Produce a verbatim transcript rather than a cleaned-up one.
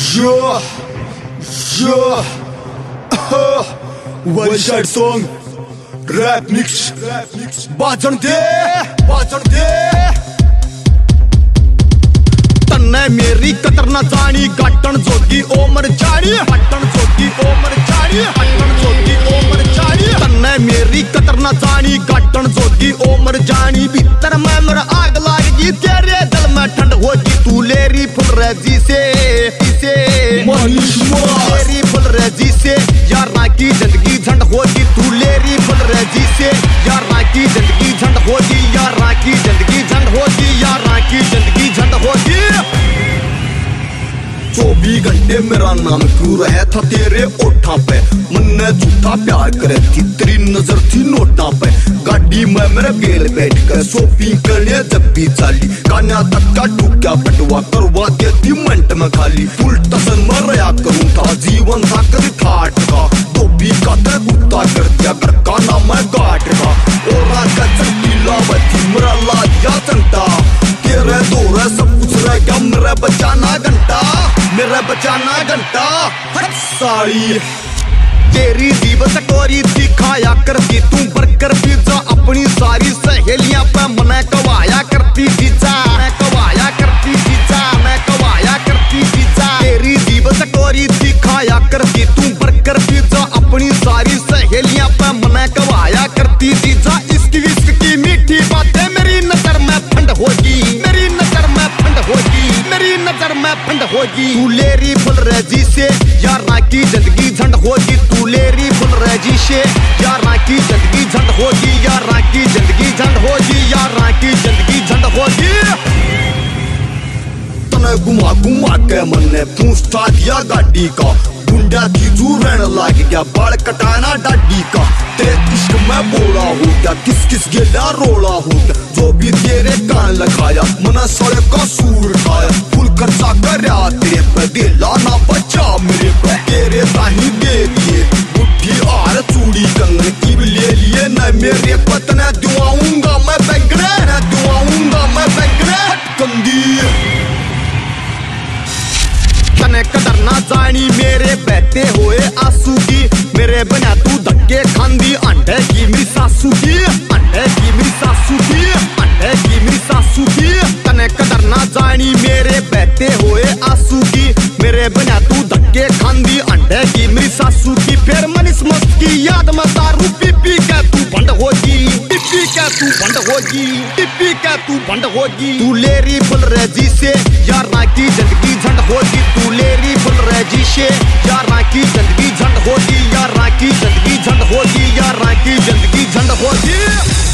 Yeah, yeah, uh, one shot song, rap mix, बाजन दे, बाजन दे। तन्ने मेरी कतर न जानी, गाटन जोगी ओमर जानी, गाटन जोगी ओमर जानी, गाटन जोगी ओमर जानी। तन्ने मेरी कतर न जानी, गाटन जोगी ओमर जानी। भीतर में मेरा आग लागी, तेरे दिल में ठंड होगी। तू लेरी फुल रजी से, लेरी फुल रजी से यार की जिंदगी झंड होगी। तू लेरी फुल रजी से यार की जिंदगी झंड होगी, यार की जिंदगी झंड होगी, यार की जिंदगी झंड होगी। चौबीस घंटे मेरा नाम क्यों रहा था तेरे ओठा पे। मन्ने झूठा प्यार करे थी, तेरी नजर थी नोटा पे। गाड़ी में मेरे बेल बैठ कर शॉपिंग करने जब भी चाली। कान्या तक का टूक्या बटवा करवा देती मिनट में खाली। फुल टसन में रहा करूँ था, जीवन था कभी ठाट का। धोबी का ते कुत्ता कर दिया, घर का नाम है गाट का। और का चंटीला बची मेरा लादिया चंटा। तेरे दौर सब कुछ रह गया, मेरा बचाना घंटा, मेरा बचाना घंटा। हट साड़ी तेरी जीव कटोरी थी, खाया करती तू बर्गर पिज्जा। अपनी सारी सहेलियां पे मना कवाया करती पिज्जा, मैं कवाया करती पिज्जा, मैं कवाया करती पिज्जा। तेरी जीव कटोरी थी, खाया करती तू बर्गर पिज्जा। अपनी सारी सहेलियां पे मना कवाया करती पिज्जा। इसकी विस्क की मीठी बातें मेरी नजर में फंड होगी, मेरी नजर में फंड होगी, मेरी नजर में फंड होगी। तू लेरी फुल रजी से यार की जिंदगी झंड होगी। तू लेरी फुल रजी से यार की जिंदगी झंड होगी, यार की जिंदगी झंड होगी, यार की जिंदगी झंड होगी। तने घुमा घुमा के मन ने पूछता दिया गाड़ी का। गुंडा की जू रहने लग गया, बाल कटाना डाडी का। तेरे इश्क में बोला हो गया, किस किस गेला रोला हो गया। जो भी तेरे कान लगाया, मना सड़े का सूर खाया। फुल खर्चा करया तेरे पे, दिला ना बचा मेरे पे। तेरे ताही दे दिए बुद्धि और चूड़ी कंगन की भी ले लिए न मेरे पतने। दुआऊंगा मैं बैंगने, न दुआऊंगा मैं बैंगने। हटकंदी तने कदर ना जानी, मेरे बहते हुए आंसू की। मेरे बिना तू धक्के खांदी, अंडे की मेरी सासू की, अंडे की मेरी सासू की, अंडे की मेरी सासू की। तने कदर ना जानी, मेरे बहते हुए आंसू की। मेरे बिना तू धक्के खांदी, अंडे की मेरी सासू की। फिर मनीष मस्त की याद में दारू पी पी के तू बंद होगी, पी पी के तू बंद होगी, पी पी के तू बंद होगी। तू लेरी फुल रजी से यार की जिंदगी झंड होगी। तू लेरी फुल रजी से यार की जिंदगी झंड होगी, यार की जिंदगी झंड होगी, यार की जिंदगी झंड होगी।